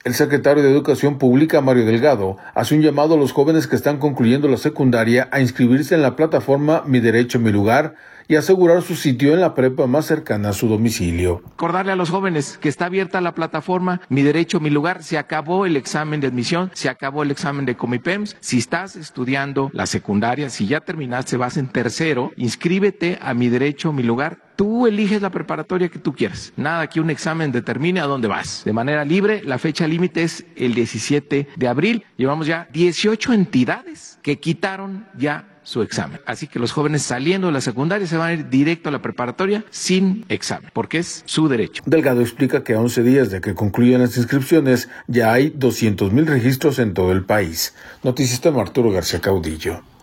El secretario de Educación Pública, Mario Delgado, hace un llamado a los jóvenes que están concluyendo la secundaria a inscribirse en la plataforma Mi Derecho, Mi Lugar y asegurar su sitio en la prepa más cercana a su domicilio. Recordarle a los jóvenes que está abierta la plataforma Mi Derecho, Mi Lugar. Se acabó el examen de admisión, se acabó el examen de Comipems. Si estás estudiando la secundaria, si ya terminaste, vas en tercero, inscríbete a Mi Derecho, Mi Lugar. Tú eliges la preparatoria que tú quieras. Nada que un examen determine a dónde vas. De manera libre, la fecha límite es el 17 de abril. Llevamos ya 18 entidades que quitaron ya su examen. Así que los jóvenes saliendo de la secundaria se van a ir directo a la preparatoria sin examen, porque es su derecho. Delgado explica que a 11 días de que concluyan las inscripciones, ya hay 200,000 registros en todo el país. Noticias de Arturo García Caudillo.